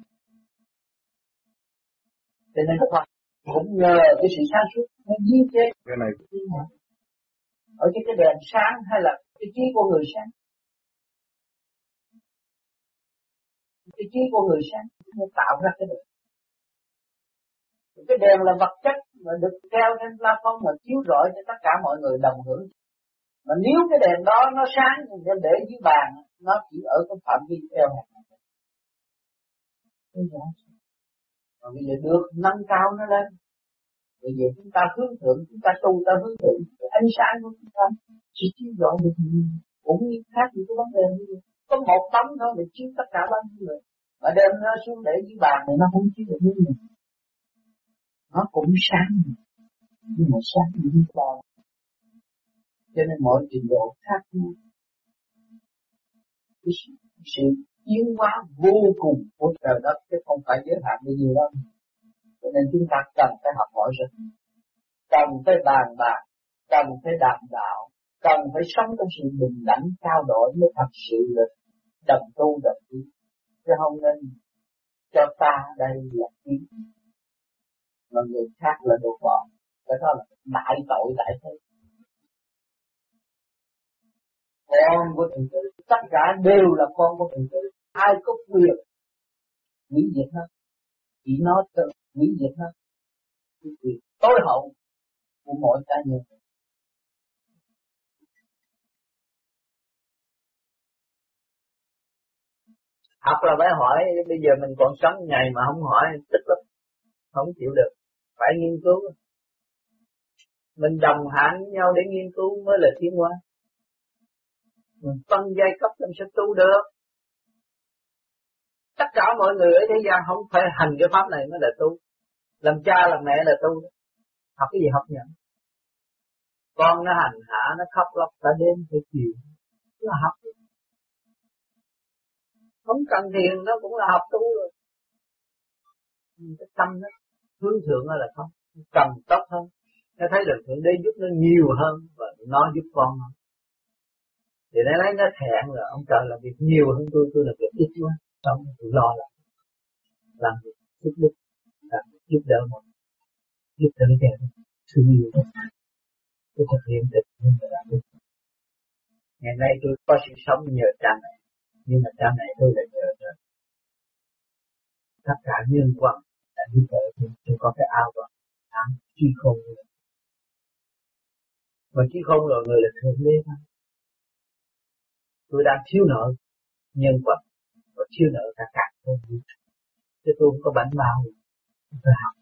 Cho nên các bạn cũng nhờ cái sự sáng suốt nó giết chết cái này. Ở trên cái đèn sáng hay là cái trí của người sáng. Cái trí của người sáng nó tạo ra cái đèn. Cái đèn là vật chất mà được treo trên plafon mà chiếu rọi cho tất cả mọi người đồng hưởng. Mà nếu cái đèn đó nó sáng thì đem để dưới bàn, nó chỉ ở cái phạm vi treo này. Mà bây giờ được nâng cao nó lên. Bây giờ chúng ta hướng thượng, chúng ta tu ta hướng thượng, ánh sáng của chúng ta chỉ chiếu rọi được nhiều. Cũng như khác như cái vấn đề như vậy. Có một tấm thôi để chiếu tất cả bao nhiêu người. Mà đem nó xuống để dưới bàn thì nó không chiếu được như vậy. Nó cũng sáng, nhưng mà sáng như thế nào. Cho nên mọi trình độ khác nhau. Cái sự, sự tiến hóa vô cùng của trời đất chứ không phải giới hạn bao nhiêu đâu. Cho nên chúng ta cần phải học hỏi rất nhiều. Cần phải bàn bạc, cần phải đàm đạo, cần phải sống trong sự bình đẳng trao đổi mới thật sự là đồng tu đồng tiến. Chứ không nên cho ta đây là tiến, mà người khác là đồ bỏ. Cái đó là đại tội đại thế. Con của Thượng Đế, tất cả đều là con của Thượng Đế. Ai có quyền hủy diệt nó, chỉ nó tự hủy diệt nó. Cái quyền tối hậu của mỗi cá nhân. Học là phải hỏi, bây giờ mình còn sống ngày mà không hỏi tức lắm, không chịu được, phải nghiên cứu. Mình đồng hành với nhau để nghiên cứu mới là tiến hóa. Mình phân giai cấp làm sao tu được. Tất cả mọi người ở thế gian không phải hành cái pháp này mới là tu. Làm cha làm mẹ là tu. Học cái gì học nhận. Con nó hành hạ, nó khóc lóc cả đêm tới chiều, nó học. Không cần thiền nó cũng là học tu rồi. Cái tâm nó hướng thượng là không, cần tốt hơn. Nó thấy được Thượng Đế giúp nó nhiều hơn và nó giúp con hơn. Thì nó lấy nó thẹn là ông trời làm việc nhiều hơn tôi, tôi làm việc ít quá. Xong tôi lo lắm. Làm việc giúp đỡ, làm việc giúp đỡ mọi người. Giúp đỡ kẻ thương yêu tất cả. Tôi thực hiện được nhưng mà làm được. Ngày nay tôi có sự sống nhờ cha mẹ, nhưng mà cha mẹ tôi là nhờ trời. Tất cả nhân quần đã giúp đỡ tôi, tôi có cái áo và áo chi không. Mà chi không rồi người là Thượng Đế thôi. Tôi đang thiếu nợ nhân quần và thiếu nợ cả cả tôi. Chứ tôi không có bánh bao, tôi học.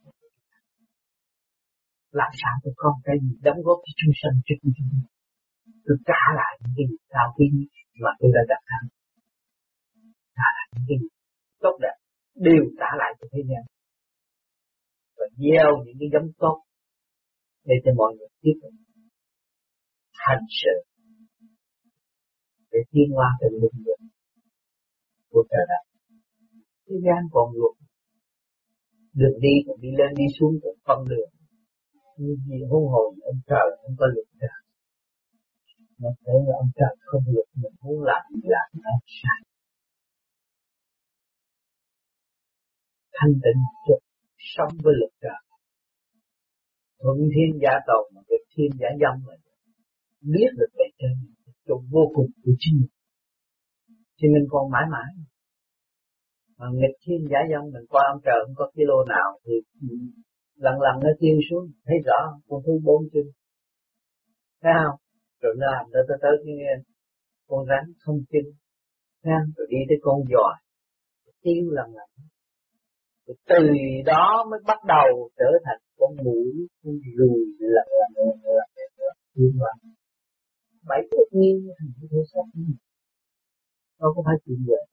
Làm sao tôi có cái gì đóng góp cho chúng sanh cho chúng sanh. Tôi trả lại những cái gì cao quý mà tôi đã đặt hàng. Trả lại những cái gì tốt đẹp, đều trả lại cho thế gian. Và gieo những cái giống tốt để cho mọi người tiếp tục hành sự để tiến hóa từ luân đường của trời đất. Thế gian còn luộc, đường đi còn đi lên đi xuống còn phân đường. Nhưng vì hôn hồn ông trời không có luật trời. Nó thấy là ông trời không luật, mình muốn làm gì làm nó sai. Thanh tịnh chút, sống với luật trời. Thuận thiên giả tồn mà việc thiên giả dâm mà biết được về trên chỗ vô cùng của chính mình. Thì mình còn mãi mãi. Mà nghịch thiên giả dâm mình qua ông trời không có kilo nào thì lần lần nó tiên xuống, thấy rõ con thú bốn chân. Thấy không? Rồi nó làm tới tới tới cái con rắn không chân. Thấy không? Rồi đi tới con giòi. Tiêu lần lần. Rồi từ đó mới bắt đầu trở thành con mũi, con ruồi lần lần lần lần lần tiến vào. Bảy tất nhiên thành cái thể xác này. Nó không phải chuyện vậy.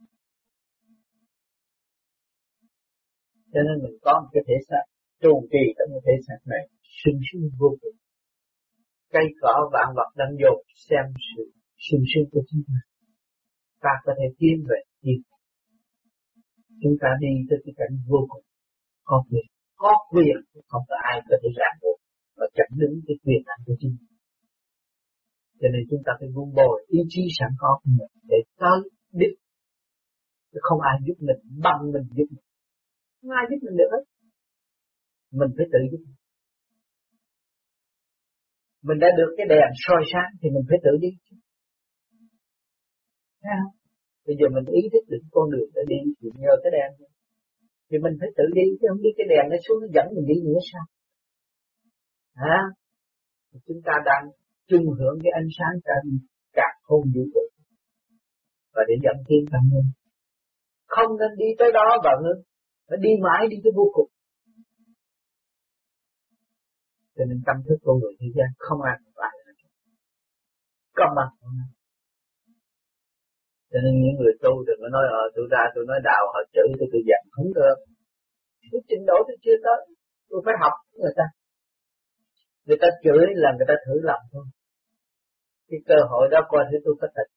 Cho nên mình có một cái thể xác trụ trì trong cái thể xác này sung sướng vô cùng. Cây cỏ vạn vật đang dồn xem sự sung sướng của chúng ta. Ta có thể tiến về tiến. Chúng ta đi tới cái cảnh vô cùng. Có quyền, có quyền, không có ai có thể ràng buộc và chặn đứng cái quyền năng của chúng ta. Cho nên chúng ta phải vun bồi ý chí sẵn có của mình để tới đích. Chứ không ai giúp mình bằng mình giúp mình. Không ai giúp mình được hết. Mình phải tự giúp mình. Mình đã được cái đèn soi sáng thì mình phải tự đi. Thấy không? Bây giờ mình ý thức được con đường để đi thì nhờ cái đèn. Thì mình phải tự đi, chứ không biết cái đèn nó xuống nó dẫn mình đi nữa sao? Hả? Chúng ta đang chung hưởng cái ánh sáng cả cả không vũ trụ. Và để dẫn tiến tâm linh. Không nên đi tới đó và ngưng. Phải đi mãi đi tới vô cùng. Cho nên tâm thức của người thế gian không ai phải là công bằng. Cho nên những người tu đừng có nói ờ tôi ra tôi nói đạo họ chửi tôi tôi giận không được. Cái trình độ tôi chưa tới, tôi phải học người ta. Người ta chửi là người ta thử lòng thôi. Cái cơ hội đó coi thử tôi có tịch.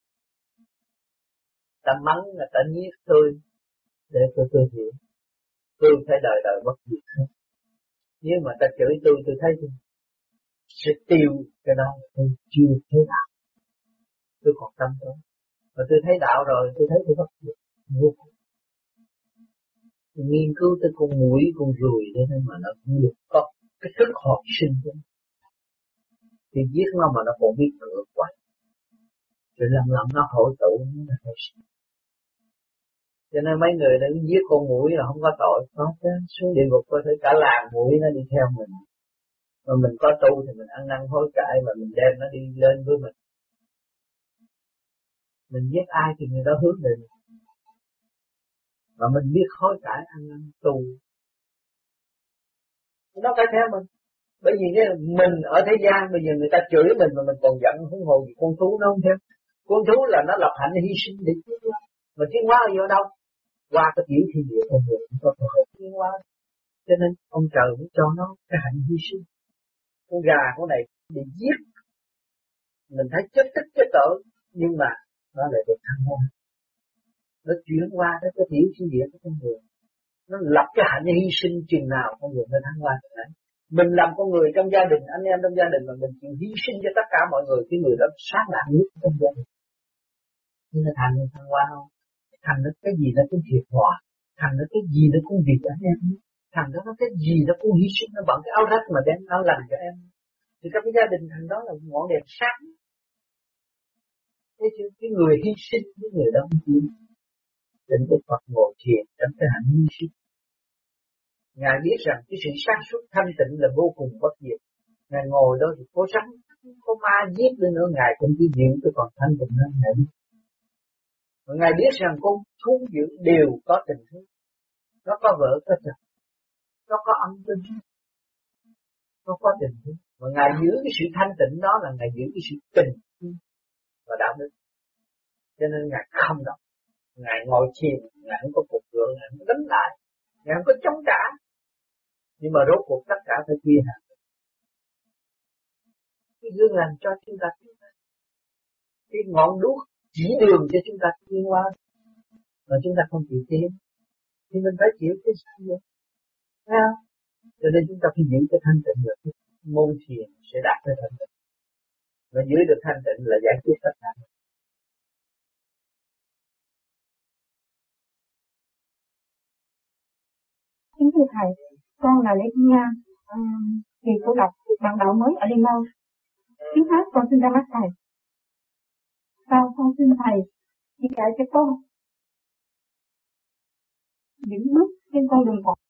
Ta mắng là ta nhiếc tôi để tôi tôi hiểu. Tôi phải đời đời bất diệt hết. Nếu mà ta chửi tôi tôi thấy tôi sẽ tiêu cái đó tôi chưa thấy đạo. Tôi còn tâm đó. Mà tôi thấy đạo rồi tôi thấy tôi bất diệt vô cùng. Tôi nghiên cứu tới con muỗi con ruồi thế nên mà nó cũng được có cái thức hồi sinh đó. Thì giết nó mà nó còn biết ngược quay. Rồi lần lần nó hội tụ nó là hồi sinh. Cho nên mấy người đã giết con muỗi là không có tội. Có chứ, xuống địa ngục có thể cả làng muỗi nó đi theo mình. Mà mình có tu thì mình ăn năn hối cải và mình đem nó đi lên với mình. Mình giết ai thì người đó hướng về mình. mà mình biết hối cải ăn năn tu, nó phải theo mình. Bởi vì cái mình ở thế gian bây giờ người ta chửi mình mà mình còn giận huống hồ gì con thú nó không theo. Con thú là nó lập hạnh hy sinh để tiến hóa, mà tiến hóa ở đâu? Qua cái tiểu thiên địa con người cũng có cơ hội tiến hóa. Cho nên ông trời mới cho nó cái hạnh hy sinh. Con gà con này bị giết, mình thấy chết tức chết tội, nhưng mà nó lại được thăng hoa, nó chuyển qua cái cái tiểu thiên địa của con người, nó lập cái hạnh hy sinh chừng nào con người mới thăng hoa được đấy. Mình làm con người trong gia đình, anh em trong gia đình mà mình chịu hy sinh cho tất cả mọi người, cái người đó sát nạn nhất trong gia đình. Nhưng mà thành thăng hoa không? Thành nó cái gì nó cũng thiệt hòa, thành nó cái gì nó cũng vì anh em, thành đó nó cái gì nó cũng hy sinh, nó bận cái áo rách mà đem áo lành cho em. Thì trong cái gia đình thành đó là ngọn đèn sáng. Thế chứ cái người hy sinh, cái người đó không chịu. Đến Đức Phật ngồi thiền trong cái hạnh hy sinh. Ngài biết rằng cái sự sáng suốt thanh tịnh là vô cùng bất diệt. Ngài ngồi đó thì có rắn, có ma giết lên nữa, Ngài cũng chỉ giữ cái còn thanh tịnh hơn Ngài biết. Và Ngài biết rằng con thú dữ đều có tình thương. Nó có vợ có chồng, nó có âm có dương, nó có tình thương. Và Ngài giữ cái sự thanh tịnh đó là Ngài giữ cái sự tình thương và đạo đức. Cho nên Ngài không động. Ngài ngồi thiền, Ngài không có cuộc gượng, Ngài không đánh lại, Ngài không có chống trả. Nhưng mà rốt cuộc tất cả phải quy hạn. Cái gương lành cho chúng ta tiến hóa. Cái ngọn đuốc chỉ đường cho chúng ta tiến hóa. Mà chúng ta không chịu tiến, thì mình phải chịu cái sao vậy? Thấy không? Cho nên chúng ta phải giữ cái thanh tịnh được. Môn thiền sẽ đạt tới thanh tịnh. Mà giữ được thanh tịnh là giải quyết tất cả. Kính thưa Thầy, con là Lê Kim Nga, kỳ cô đọc bạn đạo mới ở Liên Bang. Trước hết con xin ra mắt Thầy. Sau con xin Thầy chỉ dạy cho con những bước trên con đường một.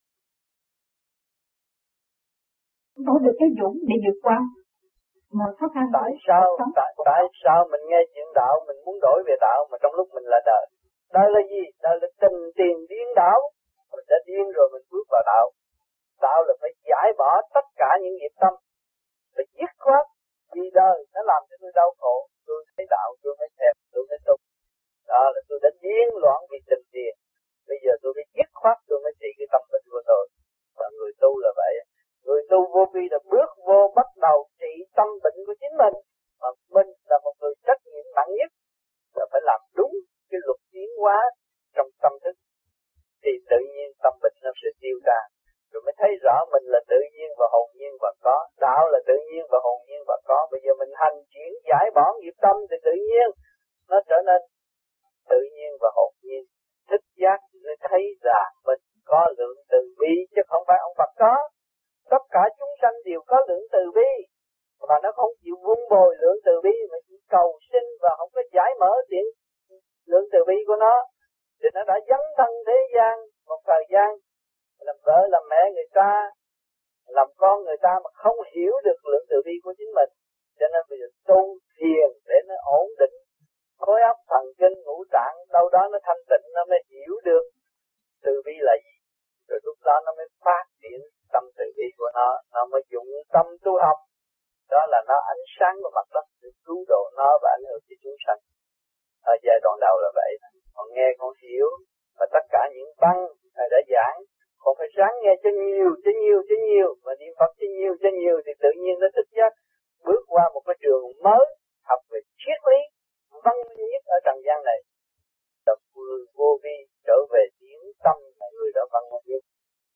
Có được cái dũng để vượt qua mà khó khăn. Tại sao, tại, tại sao mình nghe chuyện đạo, mình muốn đổi về đạo mà trong lúc mình là đời? Đời là gì? Đời là tình tiền điên đảo. Mình đã điên rồi mình bước vào đạo. Đạo là phải giải bỏ tất cả những nghiệp tâm, phải dứt khoát. Vì đời nó làm cho tôi đau khổ, tôi thấy đạo, tôi mới thèm, tôi mới tu. Đó là tôi đã điên loạn vì tình tiền. Bây giờ tôi phải dứt khoát, tôi mới trị cái tâm bệnh của tôi. Và người tu là vậy. Người tu vô vi là bước vô bắt đầu trị tâm bệnh của chính mình. Mà mình là một người trách nhiệm nặng nhất, là phải làm đúng cái luật tiến hóa trong tâm thức. Thì tự nhiên tâm bệnh nó sẽ tiêu tan. Rồi mới thấy rõ mình là tự nhiên và hồn nhiên và có. Đạo là tự nhiên và hồn nhiên và có. Bây giờ mình hành chuyển giải bỏ nghiệp tâm thì tự nhiên nó trở nên tự nhiên và hồn nhiên. Thích giác mới thấy là mình có lượng từ bi chứ không phải ông Phật có. Tất cả chúng sanh đều có lượng từ bi. Mà nó không chịu vun bồi lượng từ bi mà chỉ cầu sinh và không có giải mở chuyện lượng từ bi của nó. Thì nó đã dấn thân thế gian một thời gian, làm vợ làm mẹ người ta, làm con người ta mà không hiểu được lượng từ bi của chính mình. Cho nên bây giờ tu thiền để nó ổn định khối óc thần kinh ngũ tạng, đâu đó nó thanh tịnh, nó mới hiểu được từ bi là gì. Rồi lúc đó nó mới phát triển tâm từ bi của nó, nó mới dụng tâm tu học. Đó là nó ánh sáng của mặt đất để cứu độ nó và ảnh hưởng đến chúng sanh. Ở giai đoạn đầu là vậy. Con nghe con hiểu, và tất cả những băng Thầy đã giảng, con phải ráng nghe cho nhiều, cho nhiều, cho nhiều, mà niệm Phật cho nhiều, cho nhiều thì tự nhiên nó thích giác bước qua một cái trường mới học về triết lý văn minh nhất ở trần gian này. Là người vô vi trở về tiếng tâm là người đã văn minh nhất.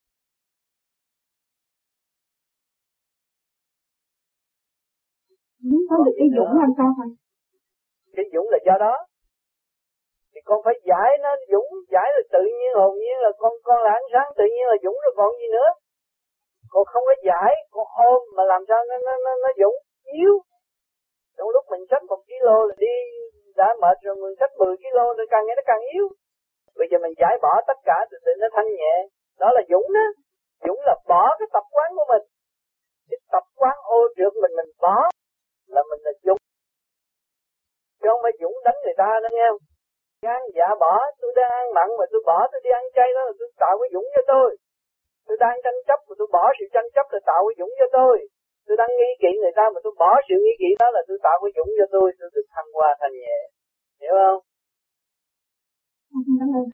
Muốn có được cái dũng làm sao thôi? Cái dũng là do đó. Thì con phải giải nó dũng, giải là tự nhiên, hồn nhiên là con con là ánh sáng, tự nhiên là dũng rồi còn gì nữa. Con không có giải, con ôm mà làm sao nó nó nó, nó dũng, yếu. Trong lúc mình xách một kilo là đi đã mệt rồi, mình xách mười kilo rồi càng ngày nó càng yếu. Bây giờ mình giải bỏ tất cả từ từ nó thanh nhẹ, đó là dũng đó. Dũng là bỏ cái tập quán của mình. Cái tập quán ô trượt mình mình bỏ là mình là dũng. Chứ không phải dũng đánh người ta nữa nghe không? Gan dạ bỏ, tôi đang ăn mặn mà tôi bỏ tôi đi ăn chay đó là tôi tạo cái dũng cho tôi. Tôi đang tranh chấp mà tôi bỏ sự tranh chấp là tạo cái dũng cho tôi. Tôi đang nghi kỵ người ta mà tôi bỏ sự nghi kỵ đó là tôi tạo cái dũng cho tôi, tôi được thanh hoa thanh nhẹ. Hiểu không? Cảm ơn